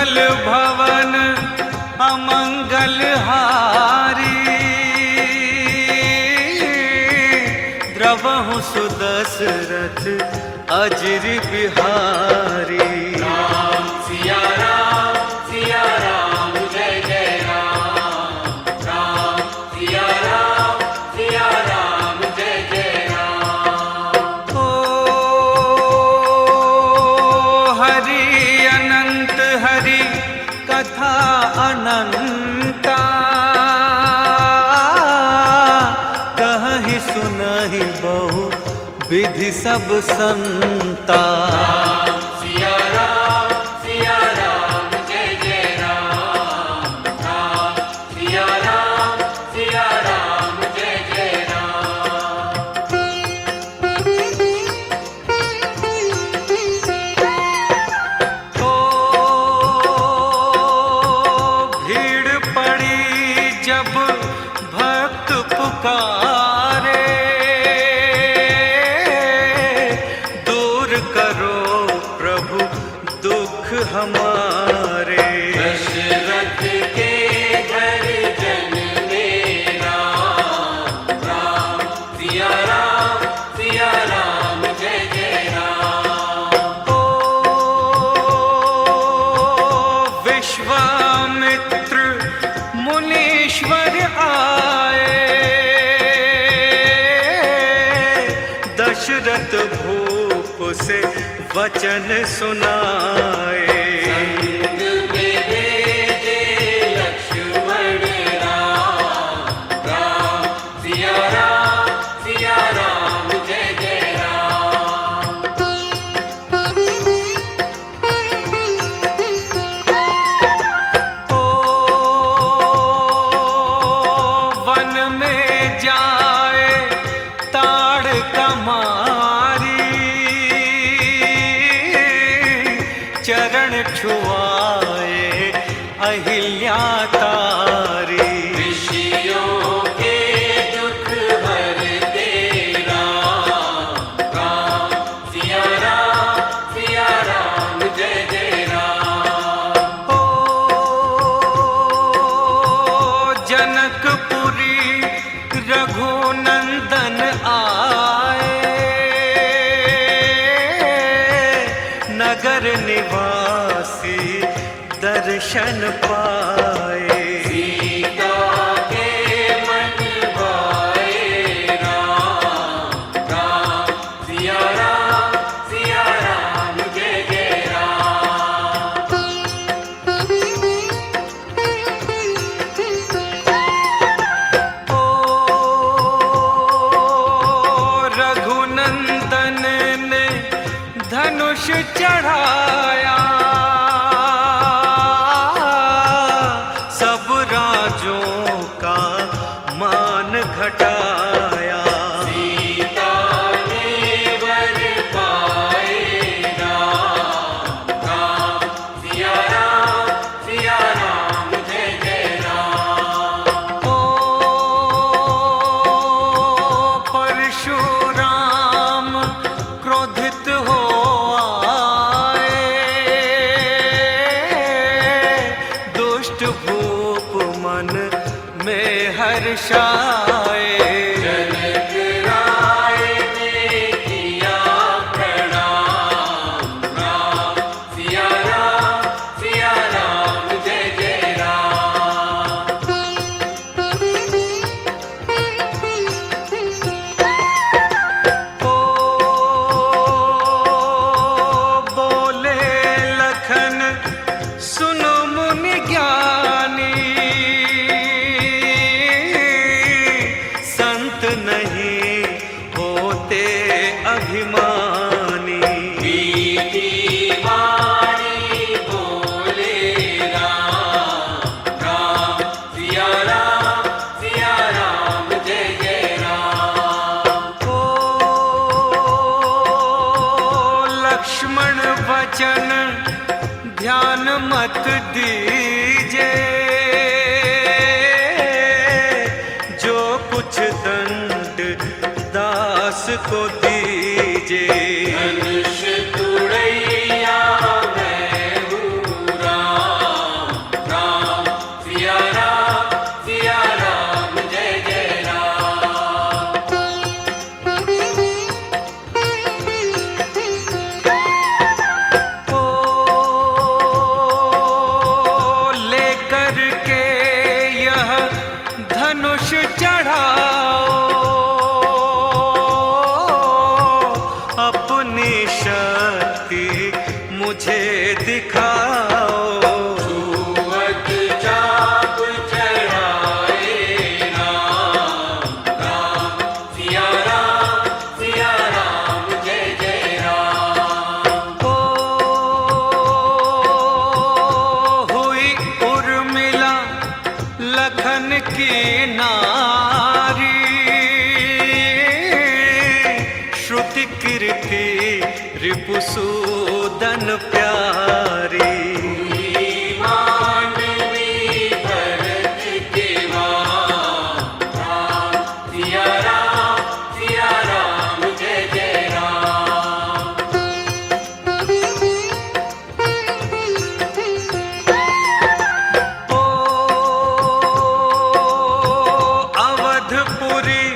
सुतल भवन अमंगल हारी, द्रवहु सुदशरथ अजर बिहारी। राम सिया राम जय जय राम, राम सिया राम जय जय राम। ओ हरि अनंत हरि कथा अनंता, कहि सुनहि बहु विधि सब संता। राम सिया राम जय जय राम, राम सिया राम जय जय राम। ओ भीड़ पड़ी जब भक्त पुकारे, दूर करो प्रभु दुख हमारे। दशरथ के घर जन मेरा, राम सिया राम जय जय राम। ओ विश्वामित्र मुनीश्वर आए, दशरथ भूप से वचन सुनाए। संग में भेजे लक्ष्मण राम, राम सिया राम जय जय राम। ओ वन में जाए ताड़ कमारी, चरण छुआए अहिल्या तारी। ऋषियों के दुख हरते राम, राम सिया राम जय जय राम। ओ जनकपुरी रघुनंदन आए, नगर निवासी दर्शन पाए। सीता के मन भाए राम, राम सिया राम जय जय राम। ओ रघुनंदन ने धनुष चढ़ाया, सब राजों का मान घटाया। सीता ने वर पाए राम, राम सिया राम जय जय राम। ओ परशुराम क्रोधित हो आए, दुष्ट भूप मन में हर्षाए। जनक राय ने किया प्रणाम, राम सिया राम जय जय राम। ओ बोले लखन सुनो मुनि ज्ञानी, संत नहीं होते अभिमानी। मीठी वाणी बोले राम, राम सिया राम जय जय राम। ओ लक्ष्मण वचन ध्यान मत दीजे, जो कुछ दंड दास को दीजे। धनुष तुड़ैया मैं हूँ राम, धनुष चढ़ाओ, अपनी शक्ति मुझे दिखाओ। छुअत चाप चढ़ाए राम, राम सिया राम जय जय राम। ओ हुई उर्मिला लखन की नारी, श्रुति कीर्ति रिपुसूदन प्यारी। मानवी भरत के वाम, राम सिया राम जय जय राम। ओ अवधपुरी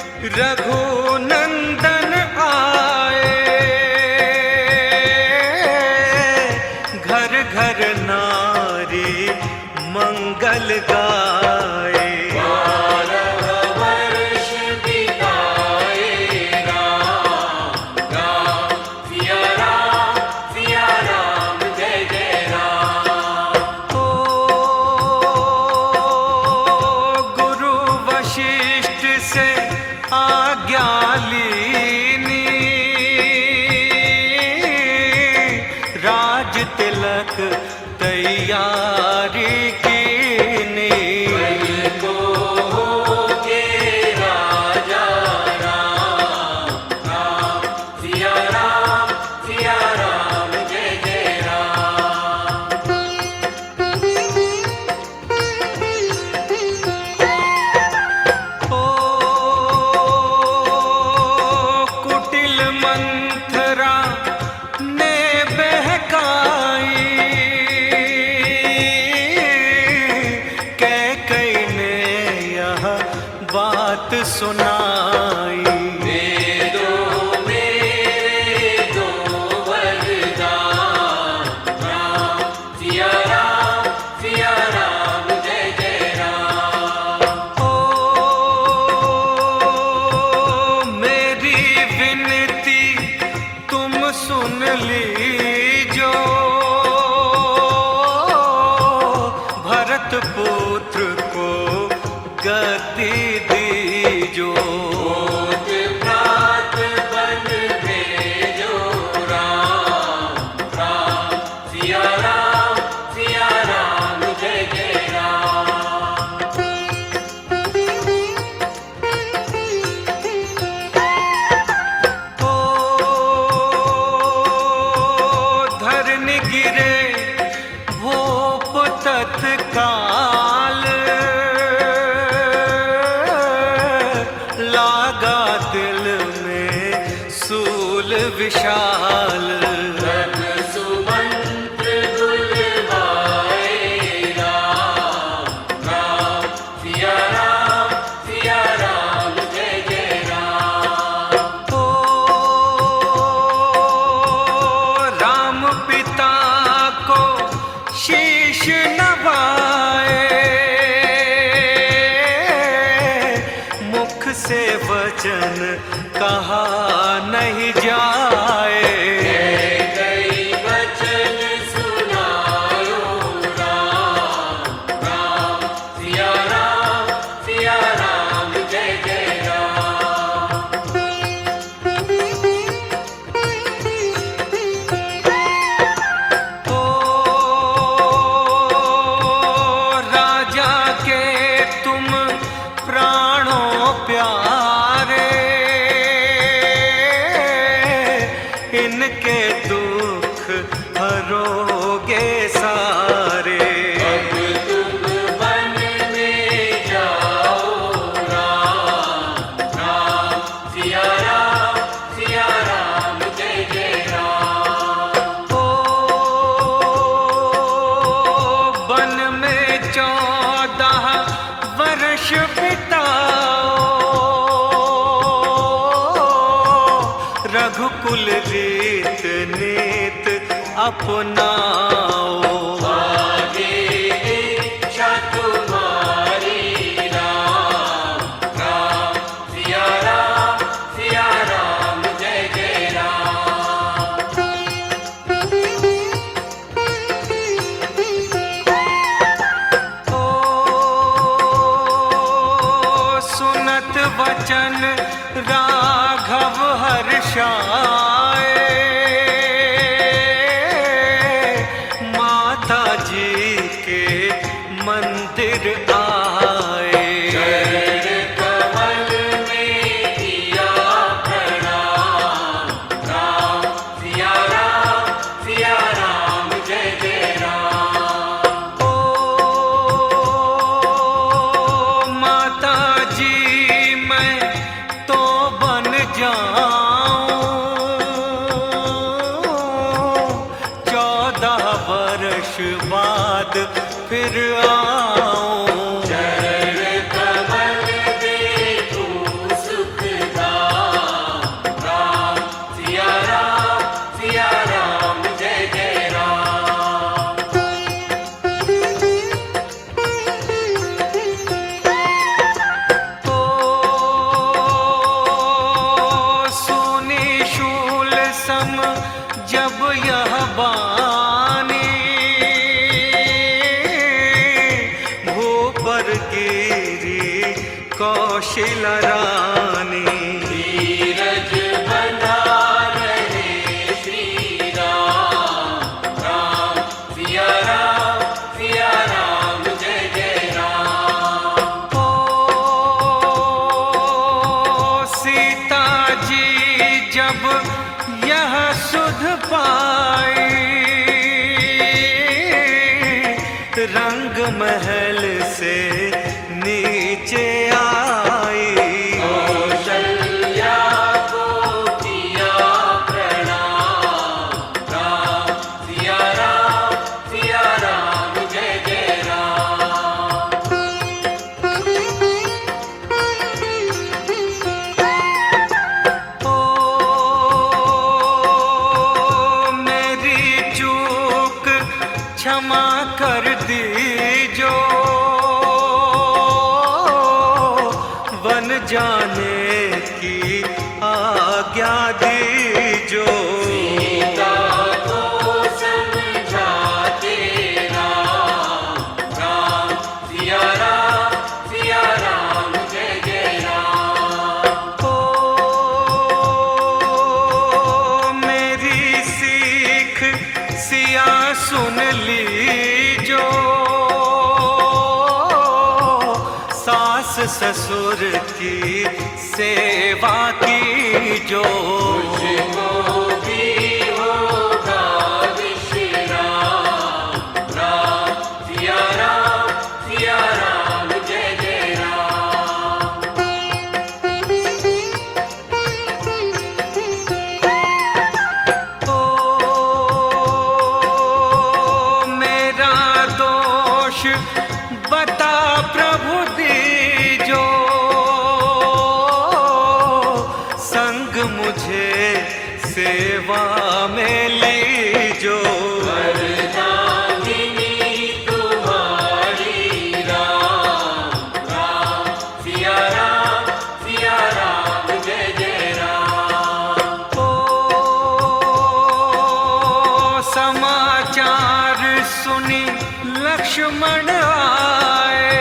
रघुनंदन आए, घर घर नारी मंगल गाए। 12 वर्ष बिताए राम, राम सिया राम जय जय राम। ओ गुरु वशिष्ठ से आज्ञा लीनी, राज तिलक तैयारी कीनी। को के राजा राम, राम सिया राम जय जय राम। ओ कुटिल मंथरा ने बहकाई, कैकई ने यह बात सुनाई। दे दो मेरे दो वरदान, राम सिया राम जय जय राम। ओ मेरी विनती तुम सुन लीजो, भरत पुत्र को गति दीजो। भूत प्रात बन भेजो राम, राम सिया राम जय जय राम। ओ धरनी गिरे भूप तत्काल, लागा दिल में सूल विशाल। रघ सुमंत्र दुल्हाए राम, राम सिया राम जय जय राम। ओ राम पिता को शीश नवाए, मुख से वचन कहा नहीं जाए। कई वचन सुनायो राम, राम सिया राम जय जय राम। ओ राजा के तुम प्राणों प्यारे, इनके दुख हरोगे सारे। अब तुम वन में जाओ राम, राम सिया राम जय जय राम। ओ वन में 14 वर्ष बिताओ, रघुकुल रीत नीत अपनाओ। आगे इच्छा तुम्हारी राम, बचन राघव हर्षाए, माता जी के मंदिर आए। चरण कमल में किया प्रणाम, राम सिया राम जय जय राम। ओ माता जी मैं तो बन जाऊं 14 वर्ष बाद फिर आऊं। चरण कमल देखूं सुखदाम, राम सिया राम जय जय राम। ओ सोने शूल सम जब यह बानी, भूपर गिरी कौशिला रानी। धीरज बंधा रहे श्री राम सिया राम जय जय राम। ओ सीता जी जब यह सुध पाई, रंग महल से नीचे आई। कौशल्या को किया प्रणाम, राम सिया राम जय जय राम। ओ मेरी चूक क्षमा कर दीजो, वन जाने की आज्ञा दीजो। सीता को समझाते राम सिया राम जय जय राम। ओ मेरी सीख सिया सुन लीजो, सास ससुर की सेवा कीजो। मुझको भी होगा विश्राम, राम सिया राम जय जय राम। ओ मेरा दोष बता प्रभु दीजो, संग मुझे सेवा में लीजो। वरदायिनी तुम्हारी राम सिया राम जय जय राम। ओ समाचार सुनी लक्ष्मण आए,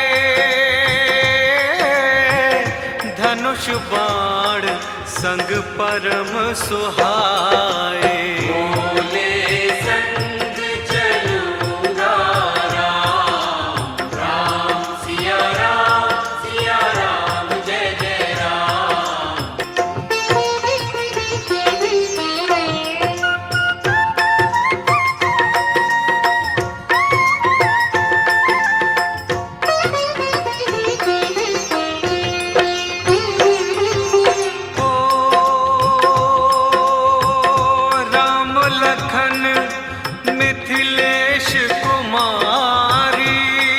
धनुष बाण संग परम सुहाए। बोले संग चलूंगा राम सिया राम जय जय राम। राम लखन मिथिलेश कुमारी,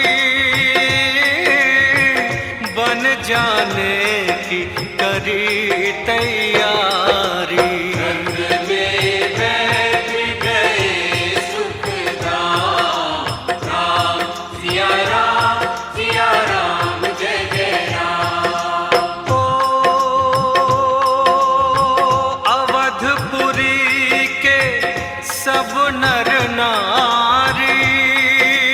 बन जाने की करी तैयारी। रंग में बैठ गए सुखदाम, राम सिया राम जय जय राम। ओ अवधपुरी के सब नर नारी,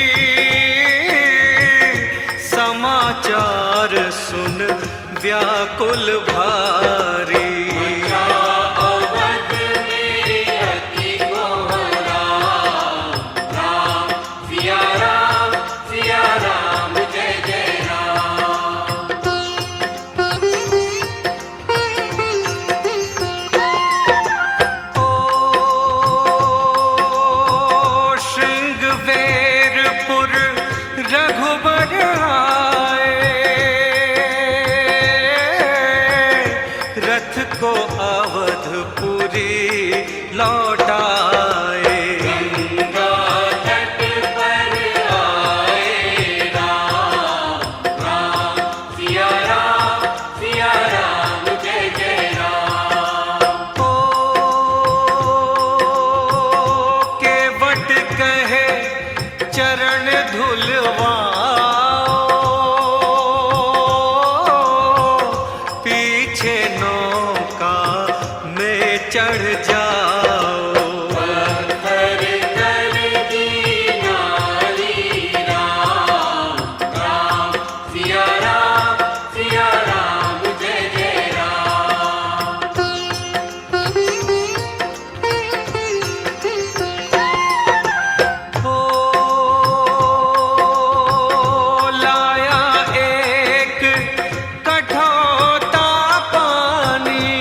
समाचार सुन व्याकुल व्याकुल भारी। अवध में अति कोहरा, राम सिया राम जय जय राम। ओ श्रृंगवेरपुर रघुबर आए, रथ को अवधपुरी लौटाए। गंगा तट पर आए राम, राम सिया राम जय जय राम। ओ केवट कहे चरण धुलवाओ, पीछे नौका में चढ़ जाओ। पत्थर कर दी नारी राम, राम सिया राम जय जय राम। ओ लाया एक कठोता पानी,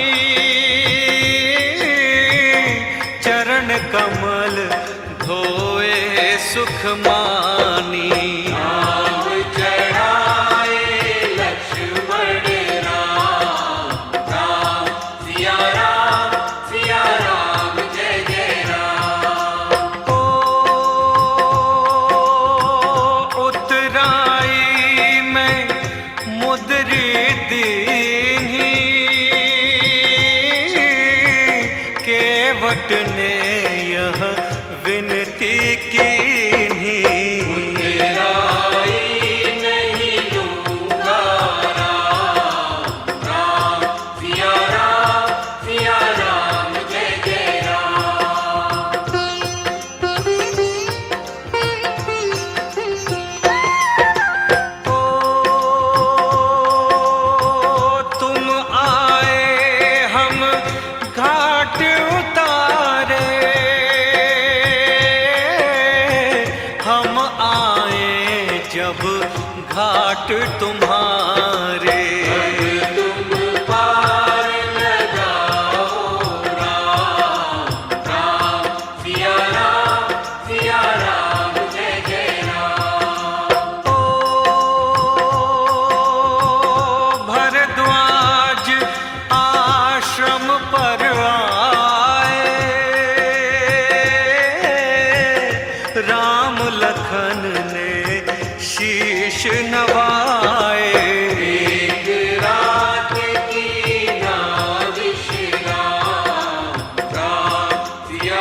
चरण कमल धोए सुख मानी। नाम चढ़ाए लक्ष्मण राम, राम सिया राम जय जय राम। ओ उतराई में मुद्री दीन्ही, केवट ने यह विनती कीन्ही। तेराई नहीं लूंगा राम, राम सिया राम जय जय राम। ओ तुम आए हम घाट उतारे, हम आए जब घाट तुम्हारे। तुम पार लगाओ राम, राम सिया राम जय जय राम। ओ भरद्वाज आश्रम पर आए, राम लखन ने शीश नवाए। एक रात की ना विश्राम, राम सिया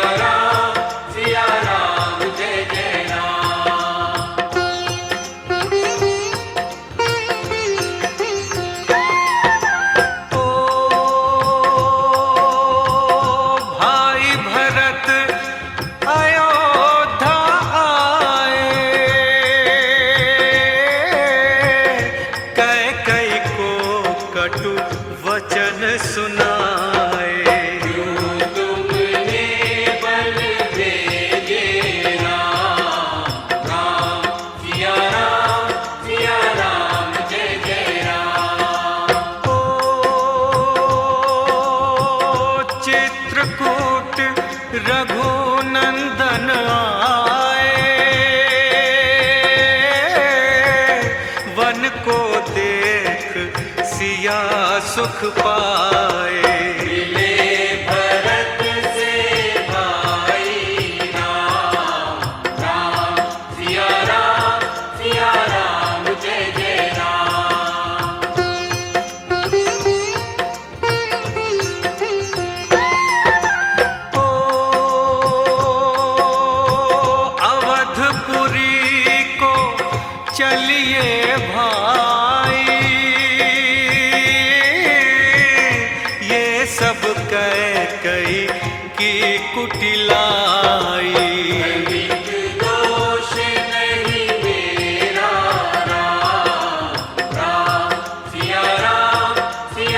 राम जय जय राम। ओ भाई भरत अयोध्या आए, कैकई को कटु वचन सुनाए। क्यों तुमने बल भेजे राम, राम सिया राम जय जय राम। ओ चित्रकूट रघुनंदन आए, वन को देख सिया सुख पाए। मिले भरत से भाई राम, राम सिया राम जय जय राम। ओ अवधपुरी को चलिए भाई, ये सब कैकई की कुटिलाई। तनिक दोष नहीं मेरा राम, राम सिया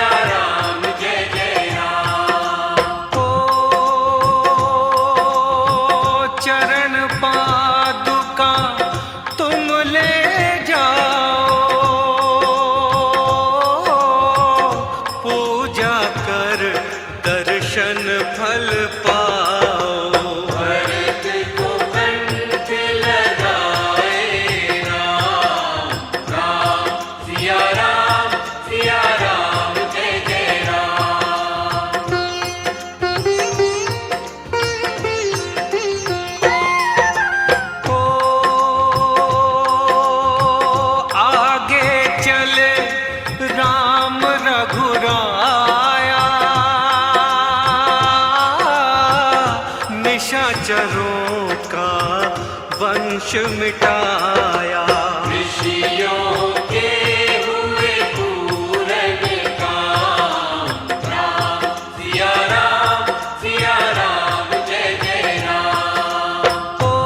कलुष मिटाया। ऋषियों के हुए पूरन काम, राम सिया राम जय जय राम। ओ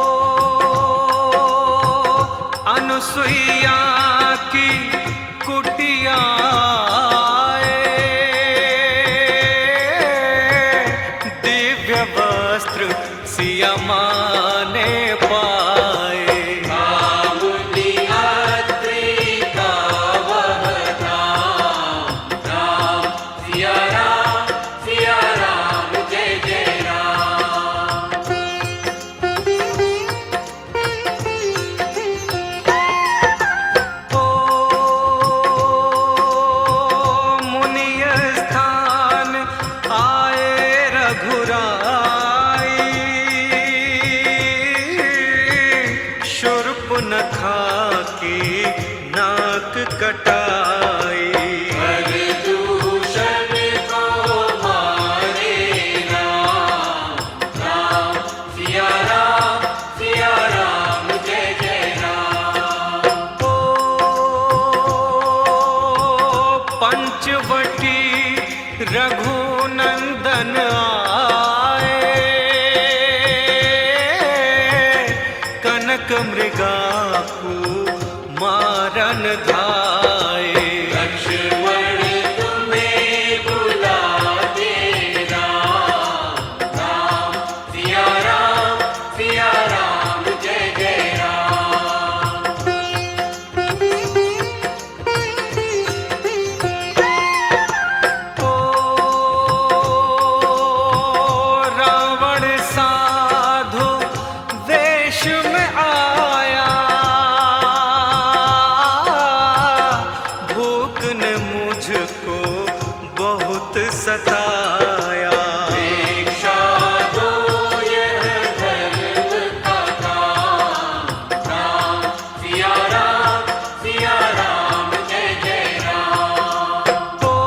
अनुसुईया की कुटिया दिव्य वस्त्र सिया माँ ने पाए। कामुनी अत्रि का वह धाम, राम सिया राम जय जय राम। ओ मुनिय स्थान आए रघुराई, शूर्पणखा की नाक कटाई। प्रदूषण को मारे राम सिया राम जय जय राम। ओ पंचवटी रघुनंदन आए, कनक मृगा को मारन धाये। लक्ष्मण तुम्हें बुलाते राम सिया राम जय जय राम। ओ रावण साधु वेश में आया, भूख ने मुझको बहुत सताया। दीक्षा दो यह धर्म का काम, राम सिया राम जय जय राम। ओ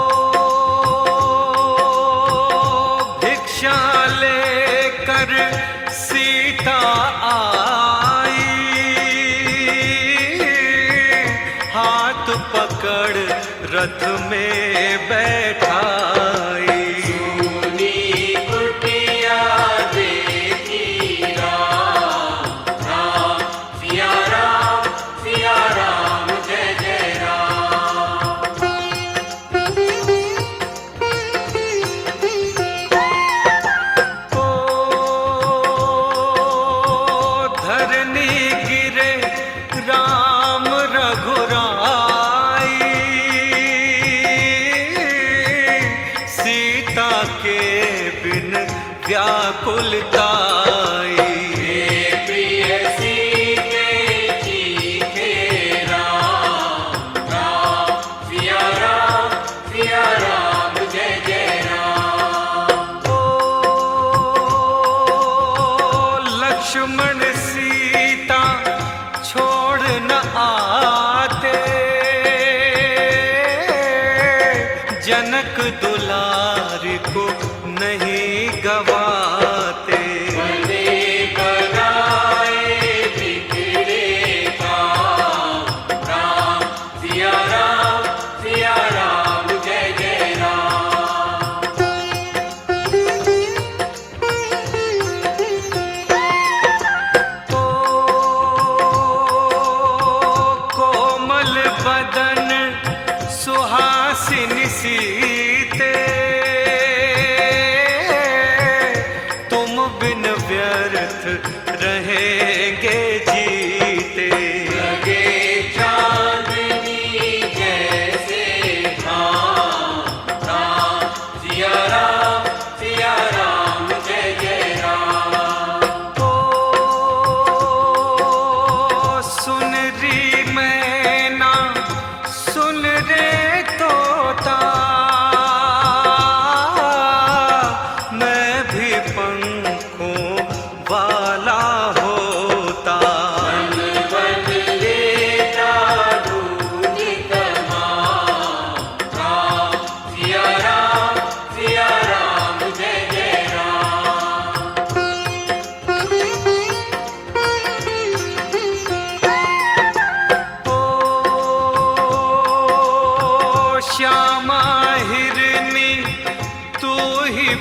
भिक्षा लेकर सीता आई, हाथ पकड़ रथ में बैठाई। सुनी कुटिया देखी राम सिया राम जय जय राम। ओ धरनी गिरे राम रघुराई,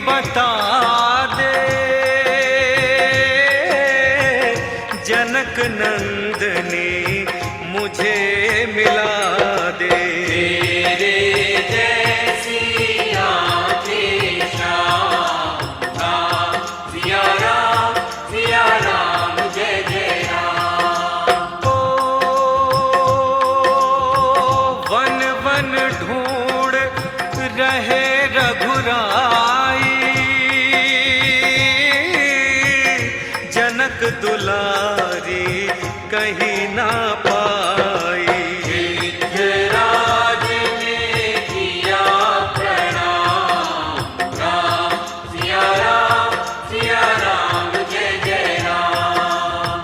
बता दे जनक नंदनी मुझे मिला दे। तेरे जैसी आंखें श्याम राम सिया राम जय जय राम। ओ वन वन ढूंढ रहे रघुराई जनक दुलारी कहीं ना पाई। गिरिराज ने किया प्रणाम राम सिया राम जय जय राम।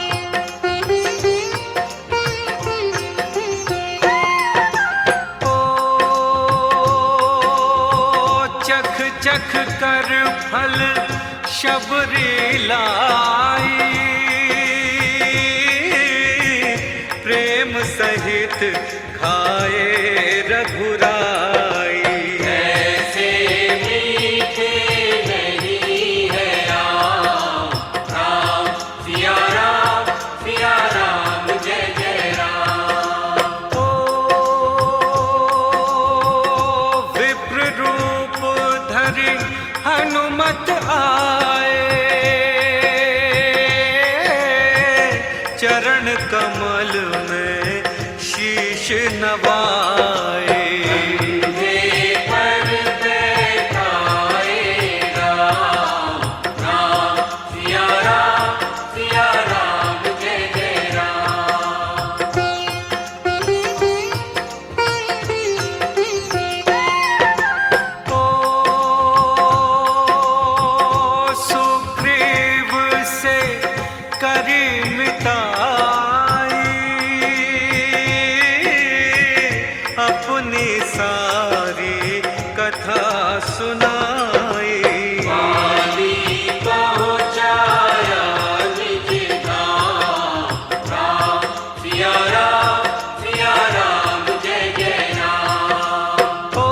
ओ चख चख कर फल शबरी लाई प्रेम सहित खाए रघुराई। ऐसे मीठे नहीं है राम राम सिया राम जय जय राम। ओ विप्र रूप धरि हनुमत आए चरण कमल में शीश नवाए। कंधे पर बैठाए राम सिया राम जय जय राम। ओ सुग्रीव से करी मिताई अपनी सारी कथा सुनाई। वाली पहुँचाया निज धाम राम सिया राम जय जय राम। ओ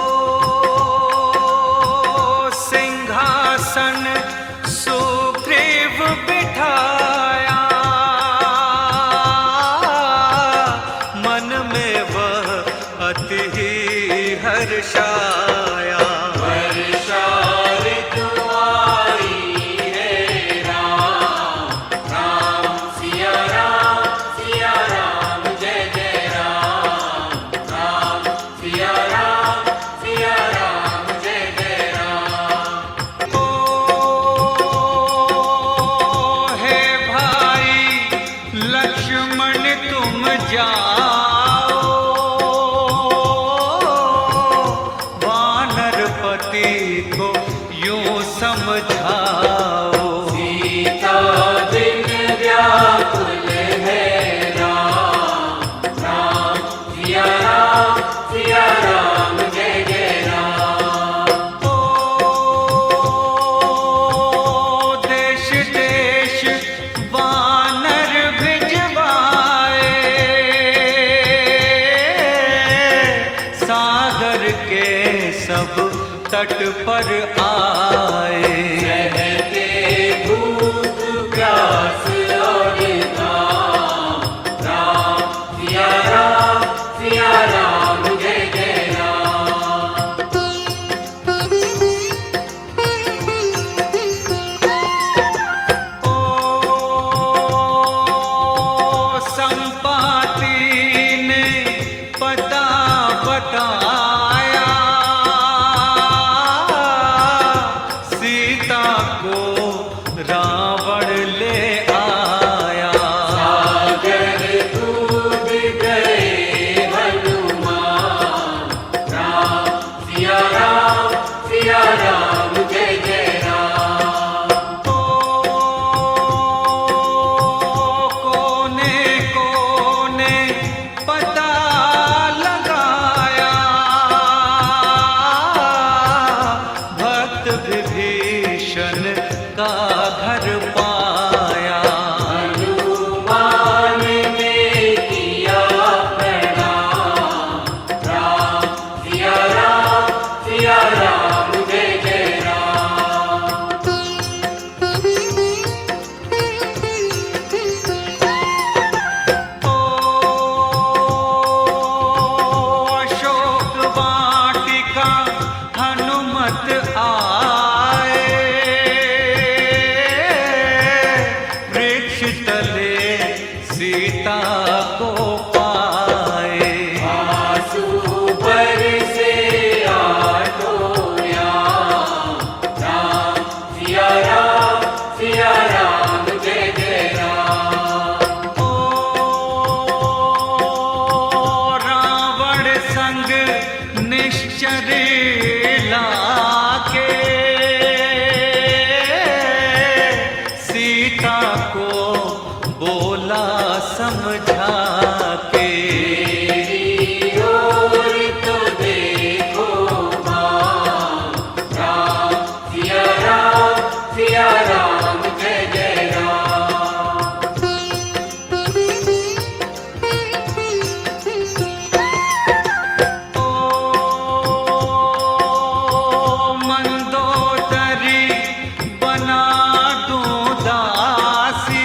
सिंहासन सुग्रीव बिठाया मन में वह अति ही हर्षाया। वर्षा ऋतु आई है राम सिया राम जय जय राम सिया राम जय जय राम। ओ हे भाई लक्ष्मण तुम जाओ वानरपति को यूं समझाओ। सीता दिन व्याकुल है राम सिया राम जय जय राम। ओ देश देश वानर भिजवाए सागर के सब तट पर आए। सहते भूख प्यास और घाम राम सिया राम जय जय राम। ओ संपाति ने पता बताया सीता सीता को पाए। आंसू बरसे आठों याम, राम सिया राम जय जय राम। ओ रावण संग निश्चर लाके सीता को बोला समझा के। मेरी ओर तो देखो माँ, राम सिया राम जय जय राम। ओ मंदोदरी बना दूं दासी,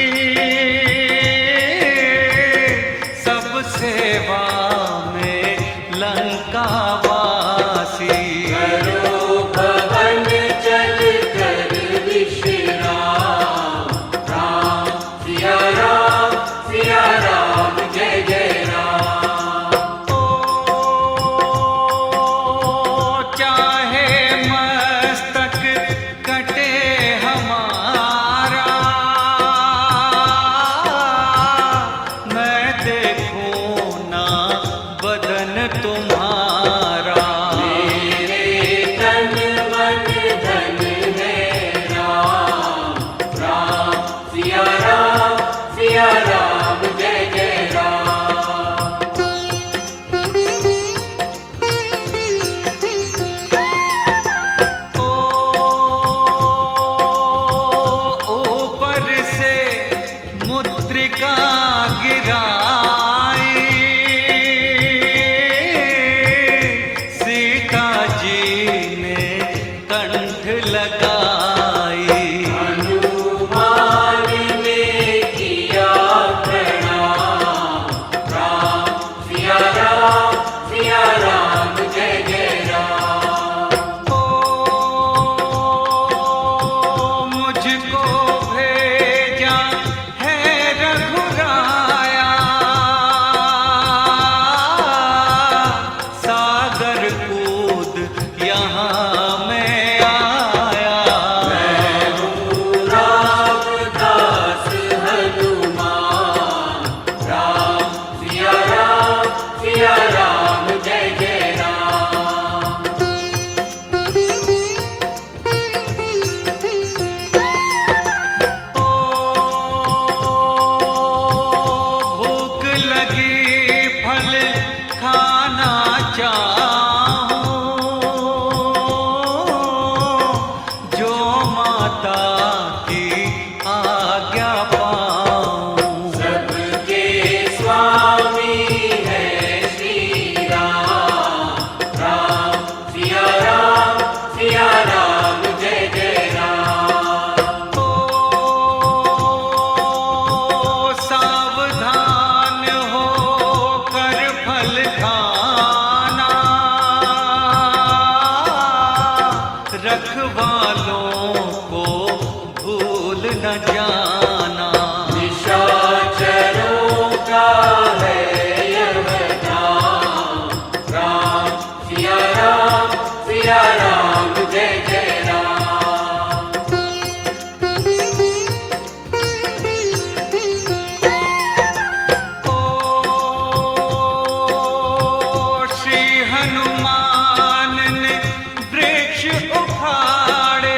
सब सेवा में लंका वासी। करो भवन चल कर विश्राम, राम सिया राम जय जय राम। ओ चाहे मस्तक कटे हमारा, मैं देखूं ना बदन तुम्हारा। मेरे तन मन धन है राम, राम सिया राम जय जय राम। ओ ऊपर से मुद्रिका गिराई, सीता जी ने कंठ लगाई। हनुमान ने किया प्रणाम, राम सिया राम जय जय राम। ओ मुझको भेजा है रघुराया, सागर कूद यहाँ मैं आया। मैं हूँ रामदास हनुमान, राम सिया राम जय जय राम। ओ भूख लगी फल खाना चाहूं, जो माता की आज्ञा पाऊं। सबके स्वामी है श्री राम, राम सिया राम जय जय राम। ओ सावधान हो कर फल खाना, रखवालों को भूल न जाना। निशाचरों का है यह नाम, राम सिया राम जय जय राम। ओ श्री हनुमान ने वृक्ष उखाड़े,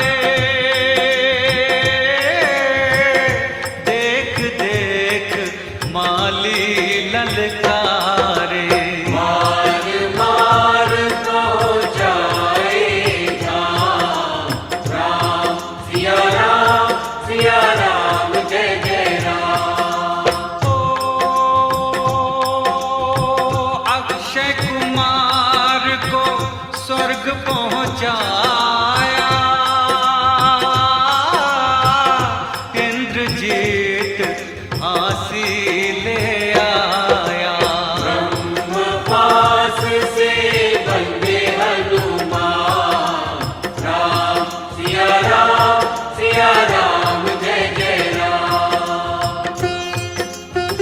देख देख माली ललकारे। मार मार पहुँचाए धाम, राम सिया राम जय जय राम। ओ अक्षय कुमार को स्वर्ग पहुँचाया, इंद्रजीत फांसी ले आया। ब्रह्मपास से बंदे हनुमान, राम सिया राम जय जय राम।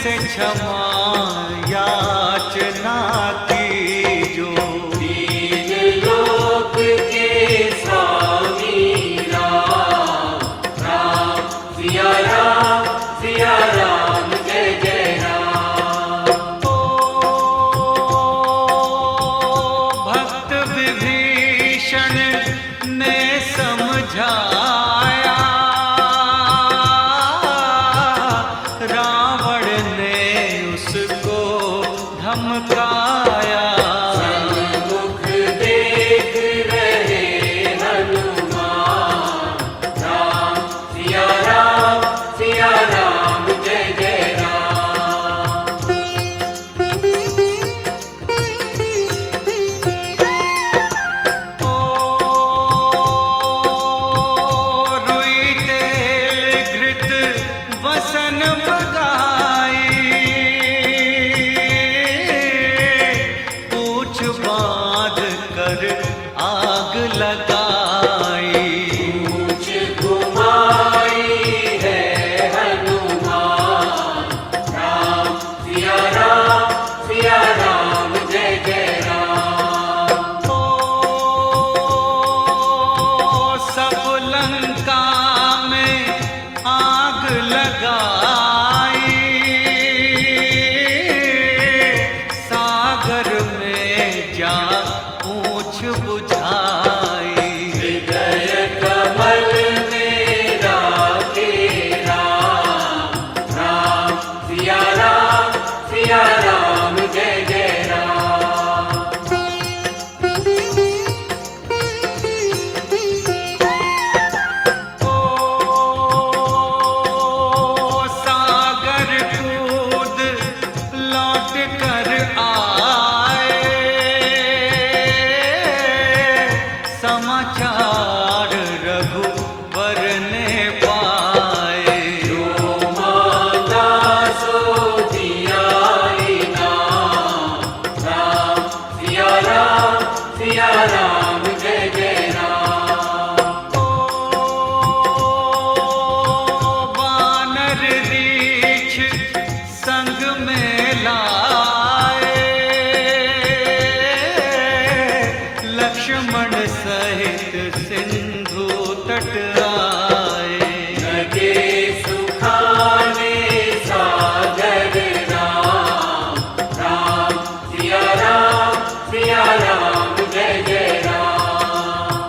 से क्षमा याचना की जो तीन लोक के स्वामी राम राम सिया राम जय जय राम। ओ भक्त विभीषण ने समझाया, रावण ने उसको धमकाया। सन्मुख देख रहे हनुमान राम सिया राम जय जय राम। ओ रुई तेल घृत वसन बगाई, पूछ बांध कर आग लगाई। पूछ घुमाई है हनुमान राम सिया राम जय जय राम। ओ सब लंका में आग लगाई, सागर में जा पूछ बुझाई। हृदय कमल में राखे राम राम सिया राम जय जय राम। ओ सागर कूद लौट कर आए, समाचार रघुवर ने पाए। जो मांगा सो दिया इनाम राम सिया राम जय जय राम। वानर रीछ संग में लाए, लक्ष्मण सहित सिंधु तट आए। लगे सुखाने सागर राम सिया राम जय जय राम।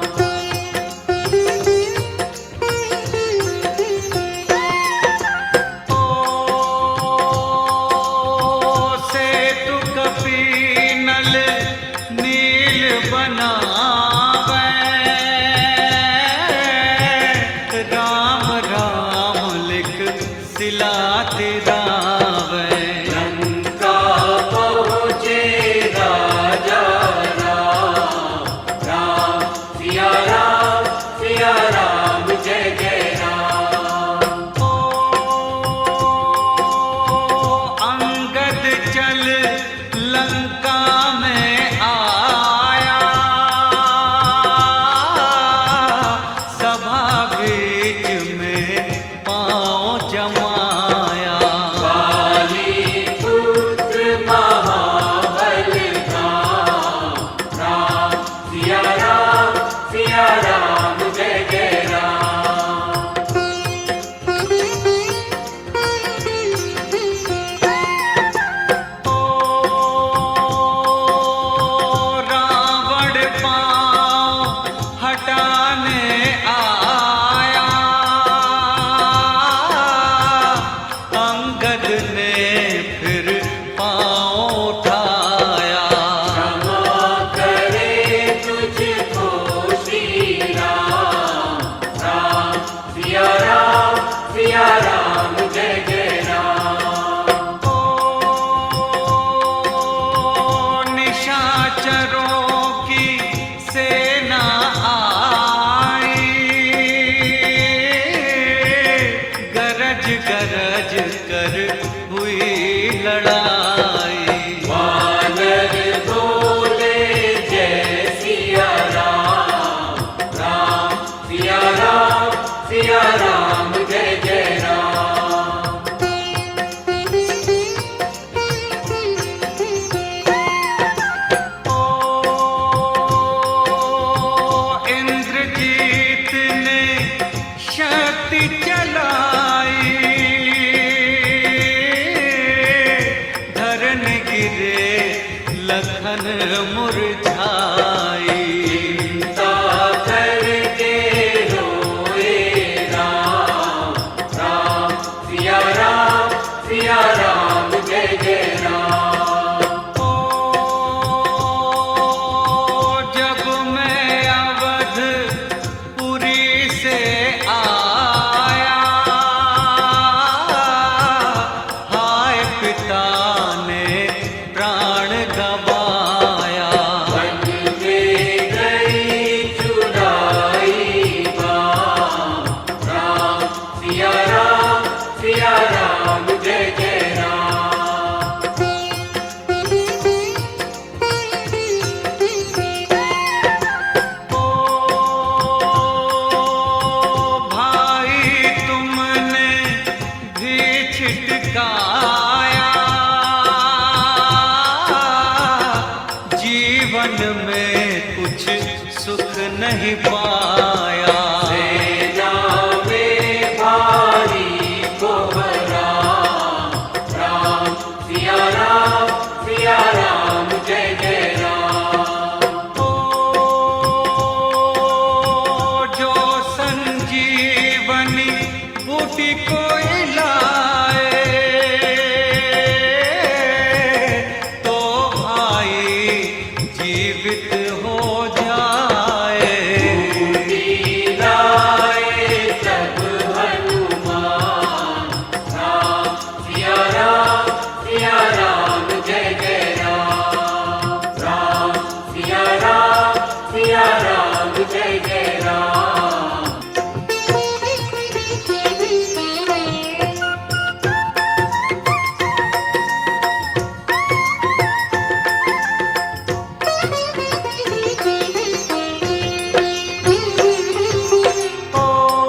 ओ सेतु कपीनल नील बनावे, राम राम लिख सिला तिरावे। लंका पहुँचे राजा राम सिया राम जय जय राम। ओ अंगद चल लंका में आया, सभा बीच में पाँव जमाया। वाली पुत्र महाबल राम सिया राम जय जय राम। ओ रावण पाँव हटाने आया, अंगद ने फिर पाँव उठाया। क्षमा करे तुझको श्री राम सिया राम जय जय राम। ओ निशाचरों की सेना आई, गरज गरज कर हुई लड़ाई। वानर बोले जय सिया राम सिया राम जय जय राम। रे लखन मुरझाई। चिंता करके रोए राम, राम सिया राम, सिया राम जय जय राम। ओ जब मैं अवधपुरी से आया, हाय पिता ने प्राण गवाया। वन में गई चुराई बाम, राम सिया राम, सिया राम जय जय राम। ओ भाई तुमने भी छिटकाया, जीवन में कुछ सुख नहीं पाया। सेना में भारी कोहरा, राम सिया राम, सिया राम जय जय राम। ओ जो संजीवनी बूटी को लाए, तो भाई जीवित हो जाए। लाए तब हनुमान, राम सिया राम, सिया राम जय जय राम। राम सिया राम, सिया राम जय जय राम। ओ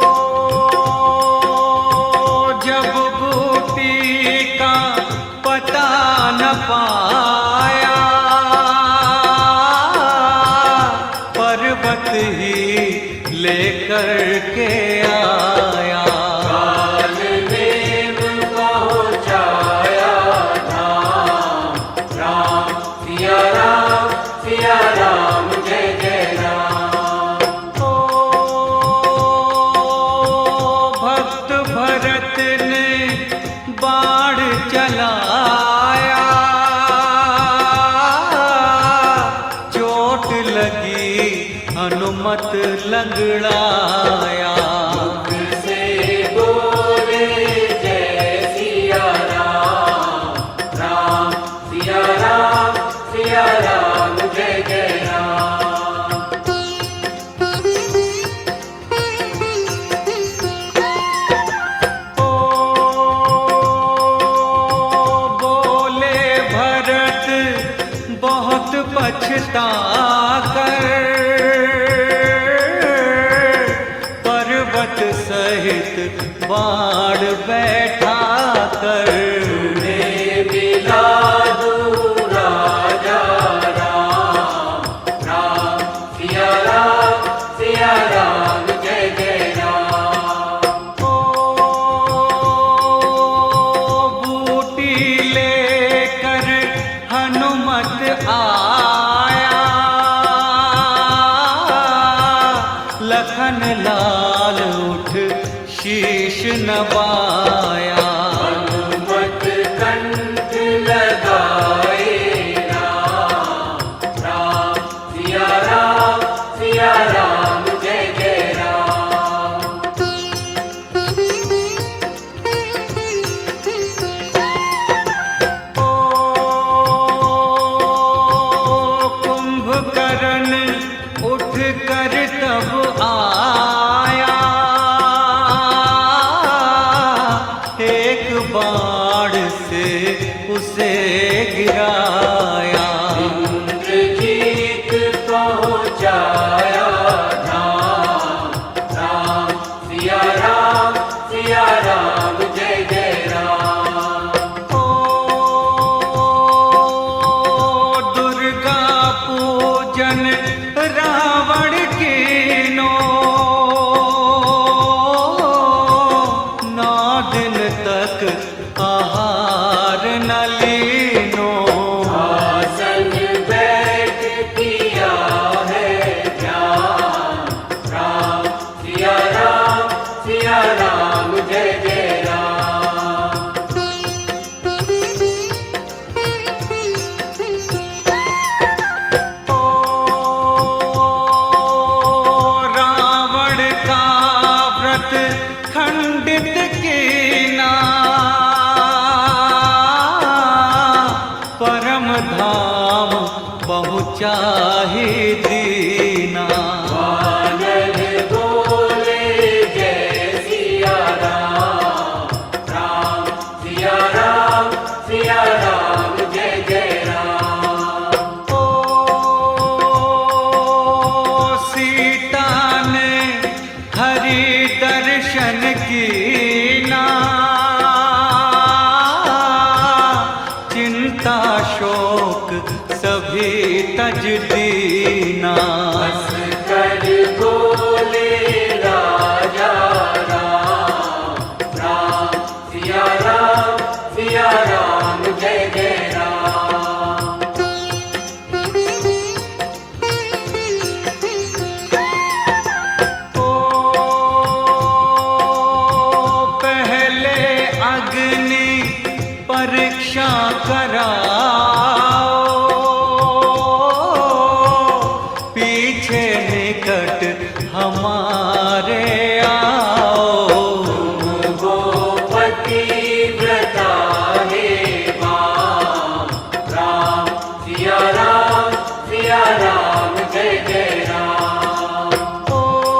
जब बूटी का पता न पाया, पर्वत ही लेकर के आया। काल में पहुँचाया धाम, राम सिया राम, सिया राम जय जय राम। ओ भक्त भरत ने बाढ़ चलाया, चोट लगी हनुमत लगड़ाया। से बोले जय सिया राम, राम सिया राम, सिया राम जय जय राम। ओ बोले भरत बहुत पछता कर, पर्वत सहित बाढ़ बैठा कर। ने मिला दूरा जा राम, राम सिया राम, सिया राम जय जय राम। ओ बूटी लेकर हनुमत आया, लखन लाल उठ शीश नवाया। हनुमत कंठ लगाए राम, राम सिया राम, सिया राम जय जय राम। ओ कुंभकर्ण उठ कर तब आया, एक बाण से उसे गिराया। इंद्रजीत पहुँचाया धाम, राम सिया राम, सिया राम जय जय राम। ओ दुर्गा पूजन रावण कीनो, 9 दिन तक आहार न लीनो। दीना। बस कर बोले राजा राम, राम सिया राम जय जय राम। ओ पहले अग्नि परीक्षा कराओ, पीछे निकट हमारे आओ। तुम गोपति व्रता हे वाम, राम सिया राम जय जय राम। ओ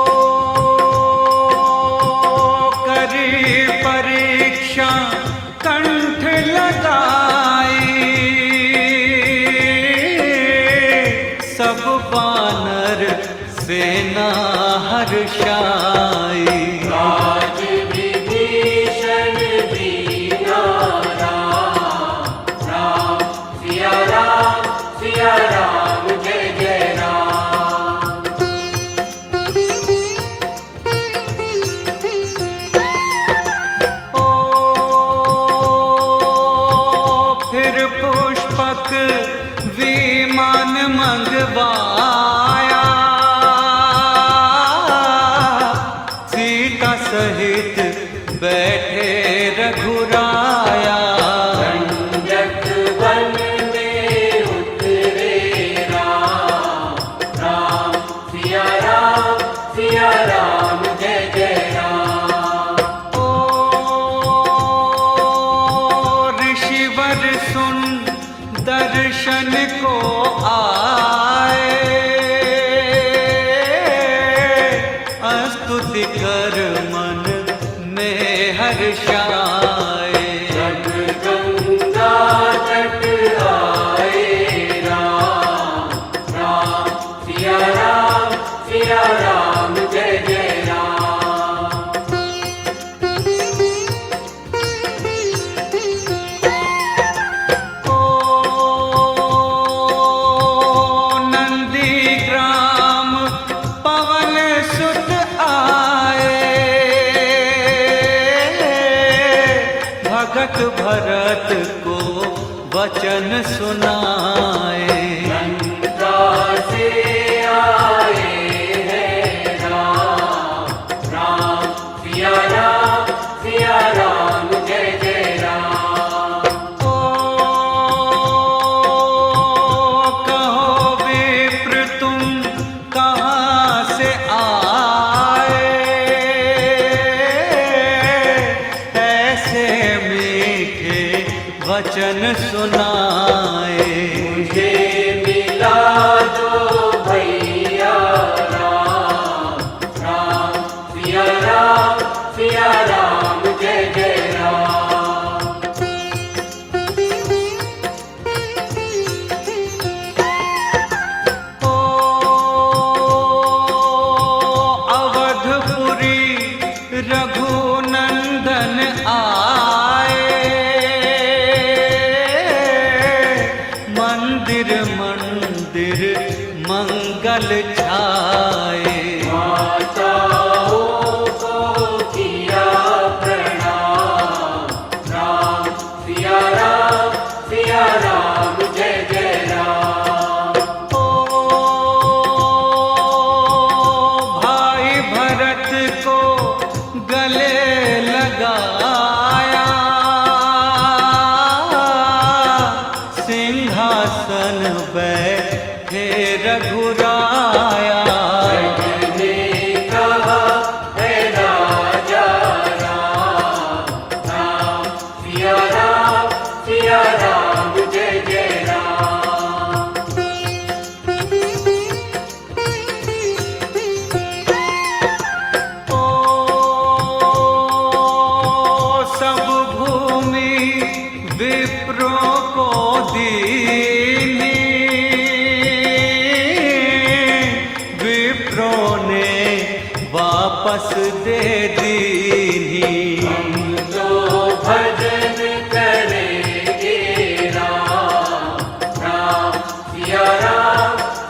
करी परीक्षा कंठ लगाई, सब बानर सेना हर्षाई। राज विभीषण दीना राम, राम सिया राम जय जय राम। ओ फिर पुष्पक विमान मंगवाया, सीता सहित बैठे रघुराया। दंडक वन में उतरे राम, राम सिया राम जय जय राम। ओ ऋषिवर सुन दर्शन को आए, स्तुति कर मन में हर्षाए। जब गंगा तट आए राम, राम सिया राम जय जय राम। ओ नंदीग्राम पवन सुत आए, भगत भरत को वचन सुनाए। लंका से आए हैं राम, राम सिया राम जय जय राम। ओ कहो विप्र तुम कहाँ से आए, ऐसे मीठे वचन सुनाए। मुझे मिला दो भैया राम, राम सिया राम जय जय राम। ओ अवधपुरी रघुनंदन आए, मंदिर मंदिर मंगल छाए। माताओं को किया प्रणाम, राम सिया राम जय जय राम। ओ भाई भरत को गले लगाया, सिंहासन बैठे रघुराया। जगने कहा है राजा राम, राम सिया राम जय जय राम। ओ सब भूमि विप्रों को दीनी, विप्रों ने वापस दे दीनी। हम तो भजन करेंगे राम, राम सिया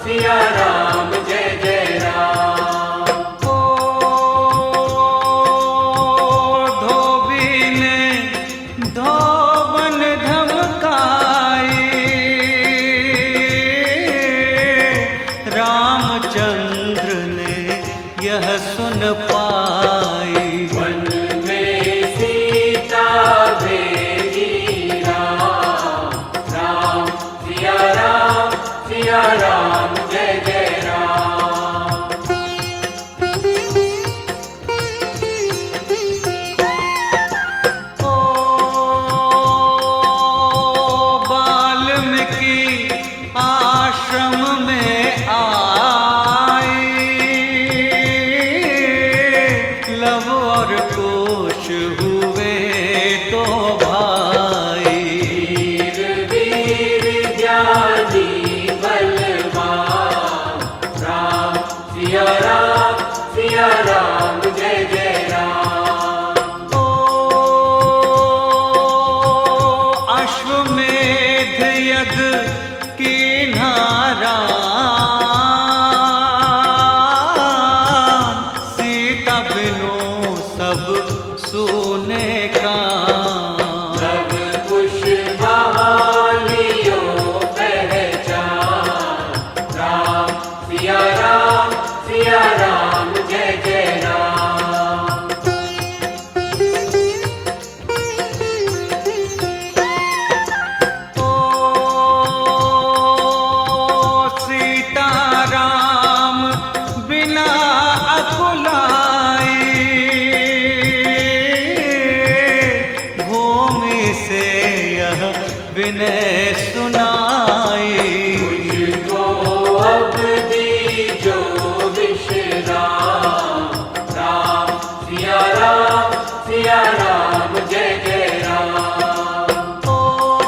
विनय सुनाई। मुझको अब दीजो विश्राम, राम सिया राम जय जय राम। ओ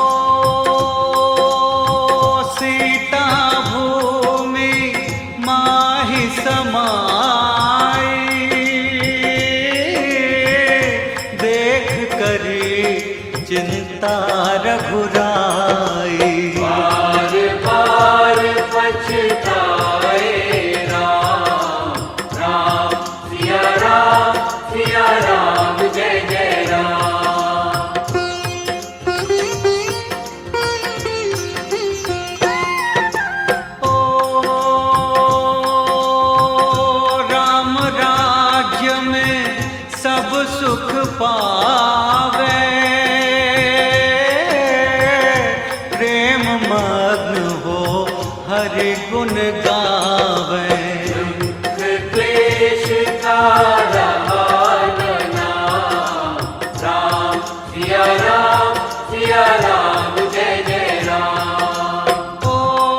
सीता भूमि माहि समाई, देख करी चिंता रघुराई। बार बार पछताए राम, राम सिया राम जय जय राम। ओ राम राज्य में सब सुख पावे, प्रेम मग्न हो हरि गुण गावे। दुख क्लेश का रहा न नाम, राम सिया राम जय जय राम। ओ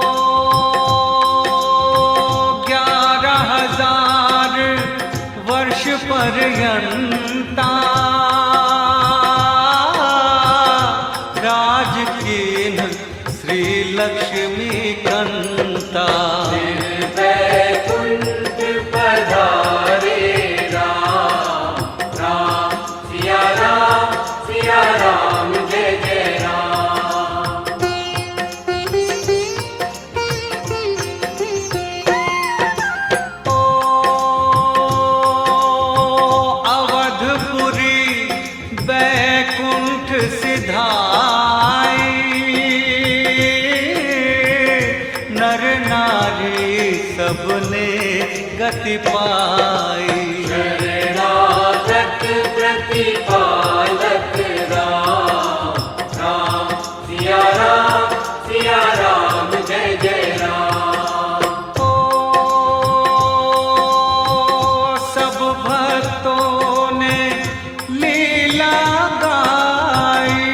11,000 वर्ष पर्यंता राज कीन श्री लक्ष्मी कंता। वैकुंठ पधारे राम, राम सिया राम जय जय राम। ओ अवधपुरी बैकुंठ सिधाई, नर नारी सबने गति पाई। शरणागत प्रतिपालक राम, राम सिया राम जय जय राम। ओ सब भक्तों ने लीला गाई,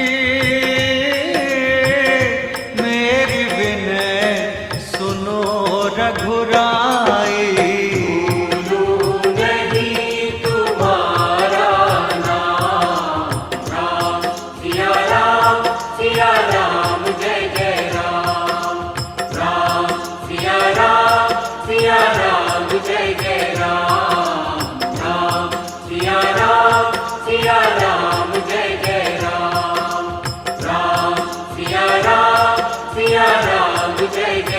मेरी विनय सुनो रघुराई। भूलूं नहीं तुम्हारा नाम, राम सिया राम जय जय राम। राम सिया राम जय जय राम। राम सिया राम जय जय राम। राम सिया राम जय जय